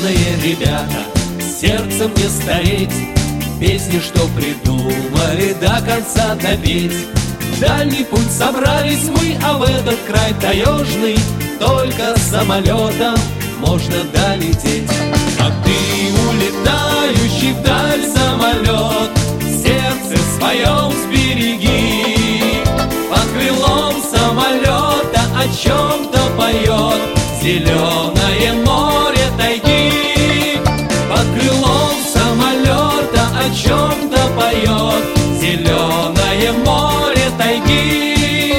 Юные ребята, сердцем не стареть, песни, что придумали, до конца допеть. В дальний путь собрались мы, а в этот край таежный только самолетом можно долететь. А ты, улетающий вдаль самолет, в сердце своем сбереги. Под крылом самолета о чем-то поет зеленое море тайги. Под крылом самолета о чем-то поет зеленое море тайги.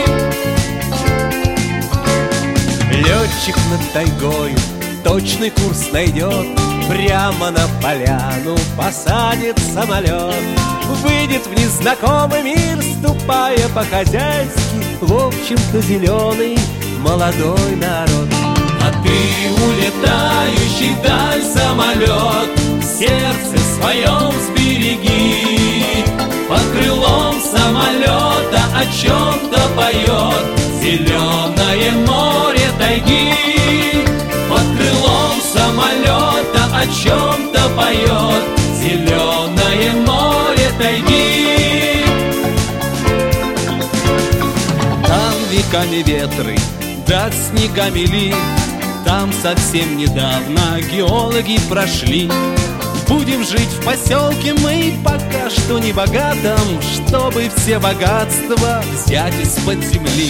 Летчик над тайгою точный курс найдет, прямо на поляну посадит самолет. Выйдет в незнакомый мир, ступая по-хозяйски, в общем-то зеленый молодой народ. А ты, улетающий вдаль самолет, в сердце своем сбереги. Под крылом самолета о чем-то поет зеленое море тайги. Под крылом самолета о чем-то поет зеленое море тайги. Там веками ветры, да снегами ли, там совсем недавно геологи прошли. Будем жить в поселке мы пока что не богатом, чтобы все богатства взять из-под земли.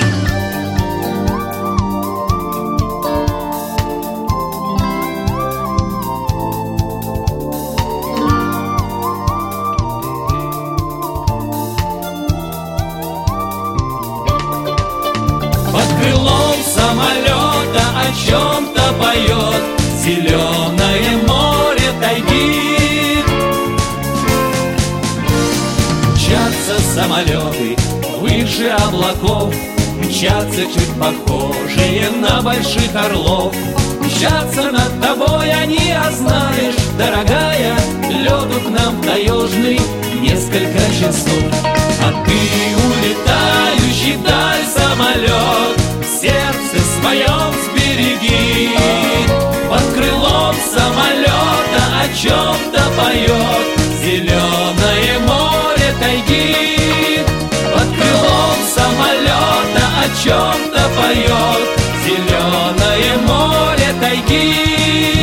Под крылом самолета о чем-то поет зеленое море тайги. Мчатся самолеты выше облаков, мчатся чуть похожие на больших орлов. Мчатся над тобой они, а знаешь, дорогая, лету к нам таежный несколько часов. А ты, улетающий вдаль самолет, в сердце своем сбереги. Под крылом самолета о чем-то поет зеленое море тайги. Под крылом самолета о чем-то поет зеленое море тайги.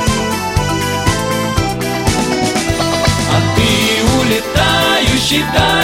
Улетающий вдаль